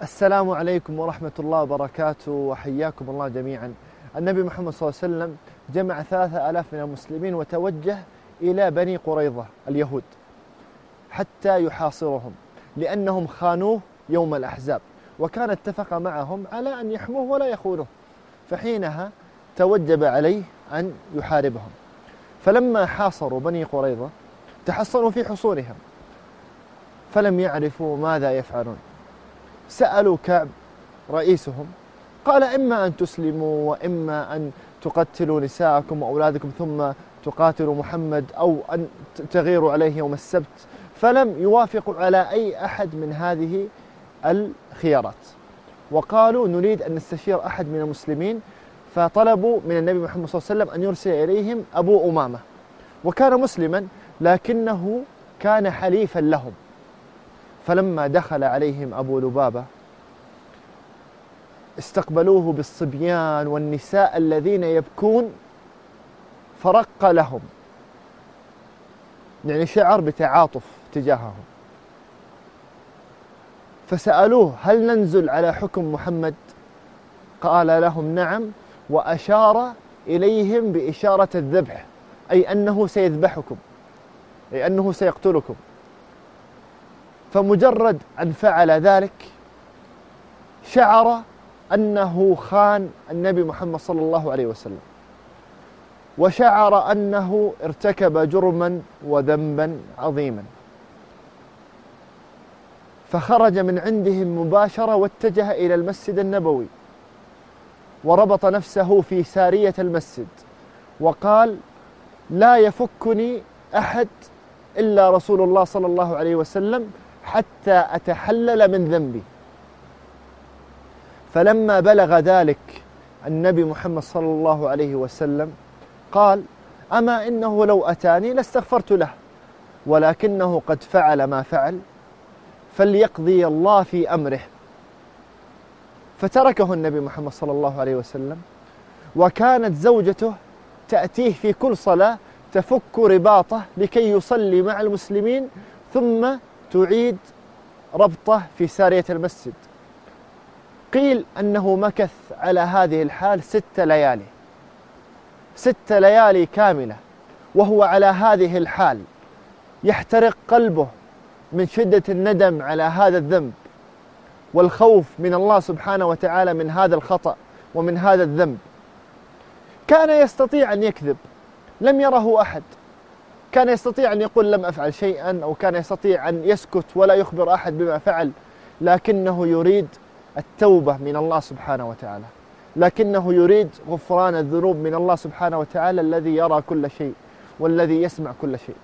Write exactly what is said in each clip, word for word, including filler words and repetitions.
السلام عليكم ورحمة الله وبركاته، وحياكم الله جميعا. النبي محمد صلى الله عليه وسلم جمع ثلاثة آلاف من المسلمين وتوجه إلى بني قريظة اليهود حتى يحاصرهم، لأنهم خانوه يوم الأحزاب، وكان اتفق معهم على أن يحموه ولا يخونوه، فحينها توجب عليه أن يحاربهم. فلما حاصروا بني قريظة تحصنوا في حصونهم فلم يعرفوا ماذا يفعلون. سألوا كعب رئيسهم، قال: إما أن تسلموا وإما أن تقتلوا نساءكم وأولادكم ثم تقاتلوا محمد، أو أن تغيروا عليه يوم السبت. فلم يوافقوا على أي أحد من هذه الخيارات، وقالوا: نريد أن نستشير أحد من المسلمين. فطلبوا من النبي محمد صلى الله عليه وسلم أن يرسل إليهم أبو أمامة، وكان مسلما لكنه كان حليفا لهم. فلما دخل عليهم أبو لبابة استقبلوه بالصبيان والنساء الذين يبكون، فرق لهم، يعني شعر بتعاطف تجاههم. فسألوه: هل ننزل على حكم محمد؟ قال لهم: نعم، وأشار إليهم بإشارة الذبح، أي أنه سيذبحكم، أي أنه سيقتلكم. فمجرد أن فعل ذلك شعر أنه خان النبي محمد صلى الله عليه وسلم، وشعر أنه ارتكب جرما وذنبا عظيما، فخرج من عندهم مباشرة واتجه إلى المسجد النبوي، وربط نفسه في سارية المسجد وقال: لا يفكني أحد إلا رسول الله صلى الله عليه وسلم حتى أتحلل من ذنبي. فلما بلغ ذلك النبي محمد صلى الله عليه وسلم قال: أما إنه لو أتاني لاستغفرت له، ولكنه قد فعل ما فعل، فليقضي الله في أمره. فتركه النبي محمد صلى الله عليه وسلم، وكانت زوجته تأتيه في كل صلاة تفك رباطه لكي يصلي مع المسلمين، ثم تعيد ربطه في سارية المسجد. قيل أنه مكث على هذه الحال ست ليالي ست ليالي كاملة وهو على هذه الحال، يحترق قلبه من شدة الندم على هذا الذنب والخوف من الله سبحانه وتعالى من هذا الخطأ ومن هذا الذنب. كان يستطيع أن يكذب، لم يره أحد، كان يستطيع أن يقول لم أفعل شيئا، أو كان يستطيع أن يسكت ولا يخبر أحد بما فعل، لكنه يريد التوبة من الله سبحانه وتعالى، لكنه يريد غفران الذنوب من الله سبحانه وتعالى الذي يرى كل شيء والذي يسمع كل شيء.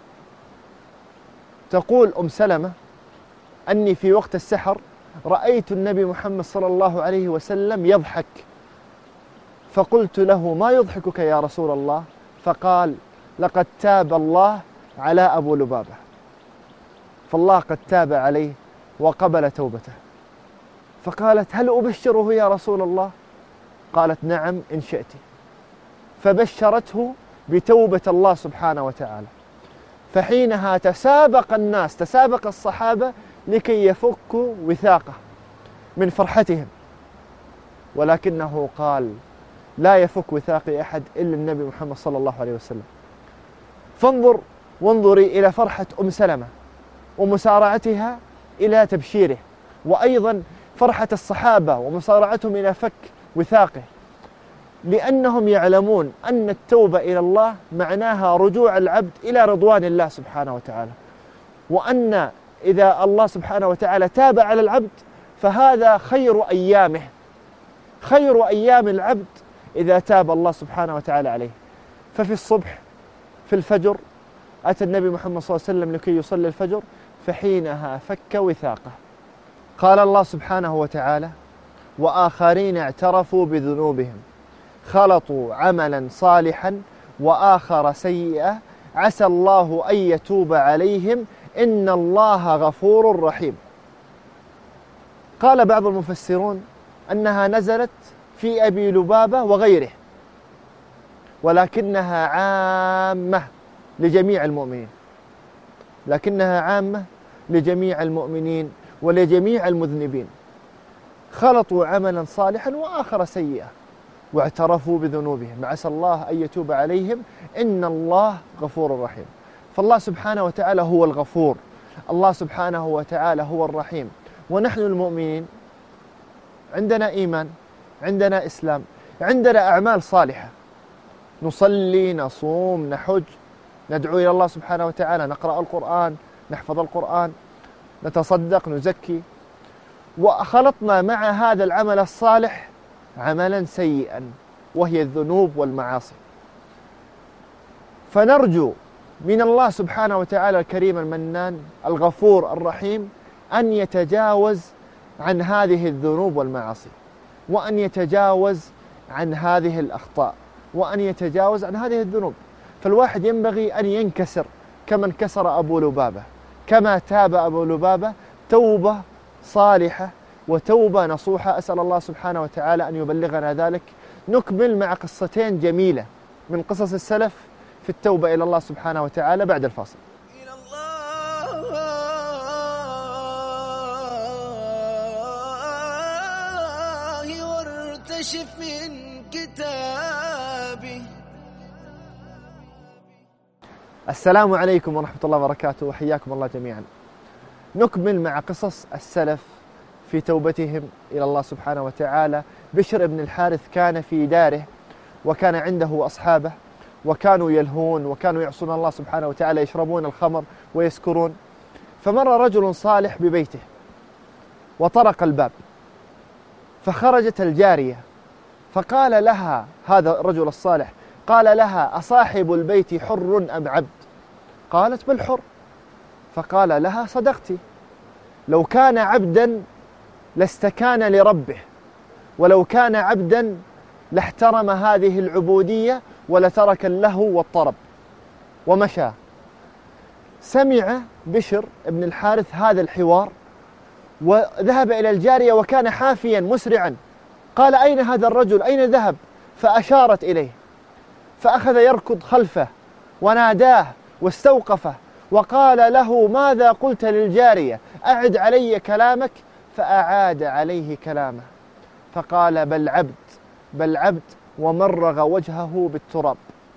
تقول أم سلمة: أني في وقت السحر رأيت النبي محمد صلى الله عليه وسلم يضحك، فقلت له: ما يضحكك يا رسول الله؟ فقال: لقد تاب الله على أبو لبابة، فالله قد تاب عليه وقبل توبته. فقالت: هل أبشره يا رسول الله؟ قالت: نعم إن شئت. فبشرته بتوبة الله سبحانه وتعالى. فحينها تسابق الناس، تسابق الصحابة لكي يفكوا وثاقه من فرحتهم، ولكنه قال: لا يفك وثاقي أحد إلا النبي محمد صلى الله عليه وسلم. فانظر وانظري إلى فرحة أم سلمة ومسارعتها إلى تبشيره، وأيضا فرحة الصحابة ومسارعتهم إلى فك وثاقه، لأنهم يعلمون أن التوبة إلى الله معناها رجوع العبد إلى رضوان الله سبحانه وتعالى، وأن إذا الله سبحانه وتعالى تاب على العبد فهذا خير أيامه، خير أيام العبد إذا تاب الله سبحانه وتعالى عليه. ففي الصبح في الفجر أتى النبي محمد صلى الله عليه وسلم لكي يصلي الفجر، فحينها فك وثاقه. قال الله سبحانه وتعالى: وآخرين اعترفوا بذنوبهم خلطوا عملا صالحا وآخر سيئا عسى الله أن يتوب عليهم إن الله غفور رحيم. قال بعض المفسرون أنها نزلت في أبي لبابة وغيره، ولكنها عامة لجميع المؤمنين، لكنها عامة لجميع المؤمنين ولجميع المذنبين. خلطوا عملا صالحا وآخر سيئا واعترفوا بذنوبهم، عسى الله أن يتوب عليهم إن الله غفور رحيم. فالله سبحانه وتعالى هو الغفور، الله سبحانه وتعالى هو الرحيم. ونحن المؤمنين عندنا إيمان، عندنا إسلام، عندنا أعمال صالحة، نصلي، نصوم، نحج، ندعو إلى الله سبحانه وتعالى، نقرأ القرآن، نحفظ القرآن، نتصدق، نزكي. وخلطنا مع هذا العمل الصالح عملا سيئا وهي الذنوب والمعاصي. فنرجو من الله سبحانه وتعالى الكريم المنان الغفور الرحيم أن يتجاوز عن هذه الذنوب والمعاصي، وأن يتجاوز عن هذه الأخطاء، وأن يتجاوز عن هذه الذنوب. فالواحد ينبغي أن ينكسر كما انكسر أبو لبابة، كما تاب أبو لبابة توبة صالحة وتوبة نصوحة. أسأل الله سبحانه وتعالى أن يبلغنا ذلك. نكمل مع قصتين جميلة من قصص السلف في التوبة إلى الله سبحانه وتعالى بعد الفاصل. إلى الله وارتشف من كتابي. السلام عليكم ورحمة الله وبركاته، وحياكم الله جميعا. نكمل مع قصص السلف في توبتهم إلى الله سبحانه وتعالى. بشر بن الحارث كان في داره وكان عنده أصحابه، وكانوا يلهون وكانوا يعصون الله سبحانه وتعالى، يشربون الخمر ويسكرون. فمر رجل صالح ببيته وطرق الباب، فخرجت الجارية فقال لها هذا الرجل الصالح، قال لها: أصاحب البيت حر أم عبد؟ قالت: بل حر. فقال لها: صدقت، لو كان عبدا لاستكان لربه، ولو كان عبدا لاحترم هذه العبودية ولترك اللهو والطرب ومشى. سمع بشر بن الحارث هذا الحوار وذهب إلى الجارية وكان حافيا مسرعا. قال: أين هذا الرجل؟ أين ذهب؟ فأشارت إليه، فأخذ يركض خلفه وناداه واستوقفه وقال له: ماذا قلت للجارية؟ أعد علي كلامك. فأعاد عليه كلامه فقال: بل عبد بل عبد، ومرغ وجهه بالتراب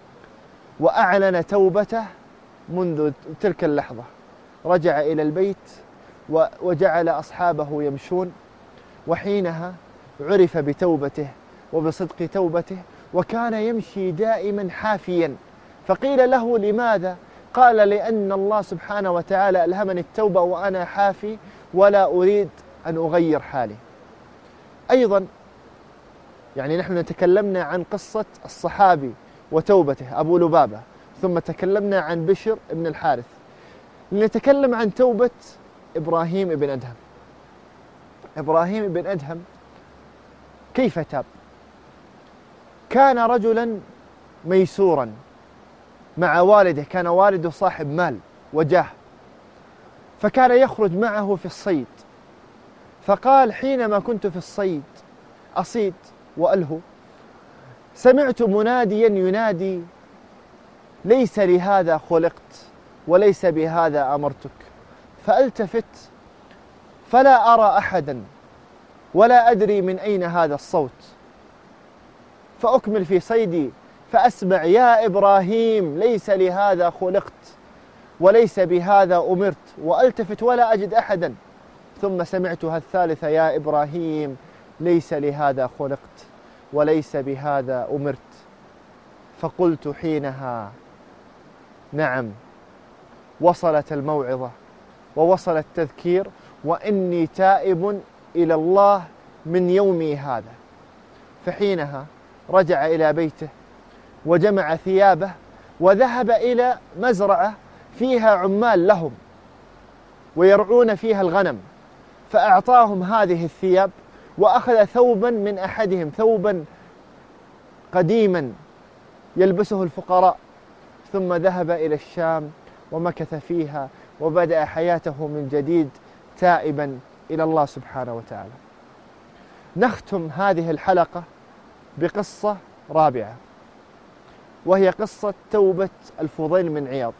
وأعلن توبته. منذ تلك اللحظة رجع إلى البيت وجعل أصحابه يمشون، وحينها عرف بتوبته وبصدق توبته، وكان يمشي دائما حافيا. فقيل له: لماذا؟ قال: لأن الله سبحانه وتعالى ألهمني التوبة وأنا حافي ولا أريد أن أغير حالي. أيضا يعني نحن تكلمنا عن قصة الصحابي وتوبته أبو لبابة، ثم تكلمنا عن بشر بن الحارث. لنتكلم عن توبة إبراهيم بن أدهم. إبراهيم بن أدهم كيف تاب؟ كان رجلا ميسورا مع والده، كان والده صاحب مال وجاه، فكان يخرج معه في الصيد. فقال: حينما كنت في الصيد أصيد وألهو، سمعت مناديا ينادي: ليس لهذا خلقت وليس بهذا أمرتك. فألتفت فلا أرى أحدا ولا أدري من أين هذا الصوت، فأكمل في صيدي فأسمع: يا إبراهيم ليس لهذا خلقت وليس بهذا أمرت. وألتفت ولا أجد أحدا، ثم سمعتها الثالثة: يا إبراهيم ليس لهذا خلقت وليس بهذا أمرت. فقلت حينها: نعم، وصلت الموعظة ووصل التذكير، وإني تائب إلى الله من يومي هذا. فحينها رجع إلى بيته وجمع ثيابه وذهب إلى مزرعة فيها عمال لهم ويرعون فيها الغنم، فأعطاهم هذه الثياب، وأخذ ثوبا من أحدهم، ثوبا قديما يلبسه الفقراء، ثم ذهب إلى الشام ومكث فيها وبدأ حياته من جديد تائبا إلى الله سبحانه وتعالى. نختم هذه الحلقة بقصة رابعة، وهي قصة توبة الفضيل بن عياض.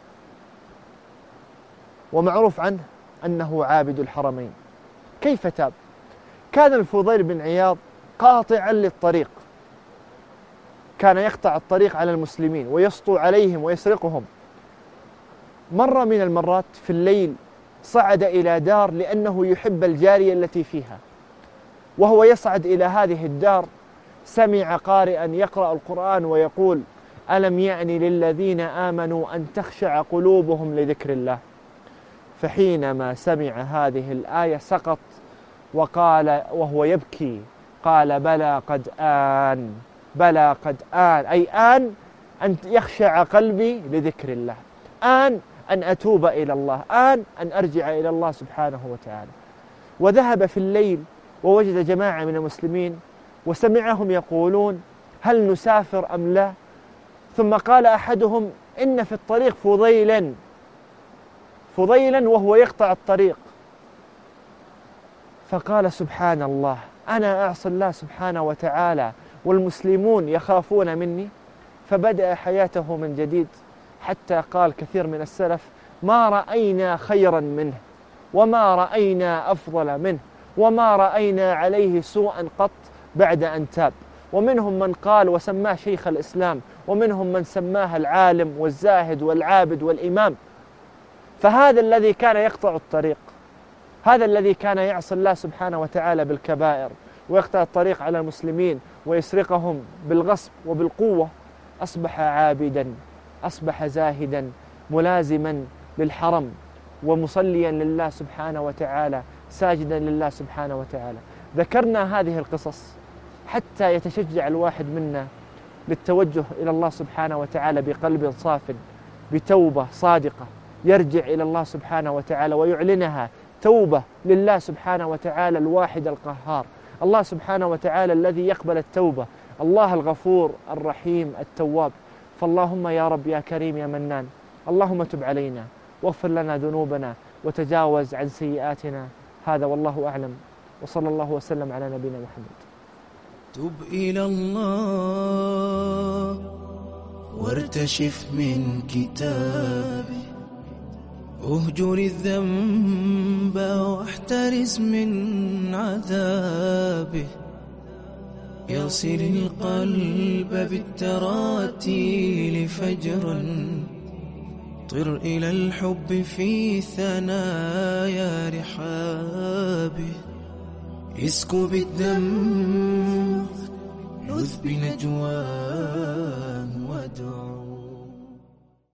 ومعروف عنه أنه عابد الحرمين. كيف تاب؟ كان الفضيل بن عياض قاطعا للطريق، كان يقطع الطريق على المسلمين ويسطو عليهم ويسرقهم. مرة من المرات في الليل صعد إلى دار لأنه يحب الجارية التي فيها، وهو يصعد إلى هذه الدار سمع قارئا يقرأ القرآن ويقول: ألم يأن للذين آمنوا أن تخشع قلوبهم لذكر الله. فحينما سمع هذه الآية سقط وقال وهو يبكي، قال: بلى قد آن، بلى قد آن، أي آن أن يخشع قلبي لذكر الله، آن أن أتوب إلى الله، آن أن أرجع إلى الله سبحانه وتعالى. وذهب في الليل ووجد جماعة من المسلمين وسمعهم يقولون: هل نسافر أم لا؟ ثم قال أحدهم: إن في الطريق فضيلا، فضيلا وهو يقطع الطريق. فقال: سبحان الله، أنا أعصي الله سبحانه وتعالى والمسلمون يخافون مني؟ فبدأ حياته من جديد، حتى قال كثير من السلف: ما رأينا خيرا منه، وما رأينا أفضل منه، وما رأينا عليه سوءا قط بعد أن تاب. ومنهم من قال وسماه شيخ الإسلام، ومنهم من سماه العالم والزاهد والعابد والإمام. فهذا الذي كان يقطع الطريق، هذا الذي كان يعصي الله سبحانه وتعالى بالكبائر ويقطع الطريق على المسلمين ويسرقهم بالغصب وبالقوة، أصبح عابدا، أصبح زاهدا، ملازما للحرم ومصليا لله سبحانه وتعالى، ساجدا لله سبحانه وتعالى. ذكرنا هذه القصص حتى يتشجع الواحد منا للتوجه إلى الله سبحانه وتعالى بقلب صاف، بتوبة صادقة، يرجع إلى الله سبحانه وتعالى ويعلنها توبة لله سبحانه وتعالى الواحد القهار، الله سبحانه وتعالى الذي يقبل التوبة، الله الغفور الرحيم التواب. فاللهم يا رب يا كريم يا منان، اللهم تب علينا واغفر لنا ذنوبنا وتجاوز عن سيئاتنا. هذا والله أعلم، وصلى الله وسلم على نبينا محمد. تب إلى الله وارتشف من كتابه، اهجر الذنب واحترس من عذابه، يصل القلب بالتراتيل فجرا، طر إلى الحب في ثنايا رحابه، اسكب الدم لذ بنجواه وادعو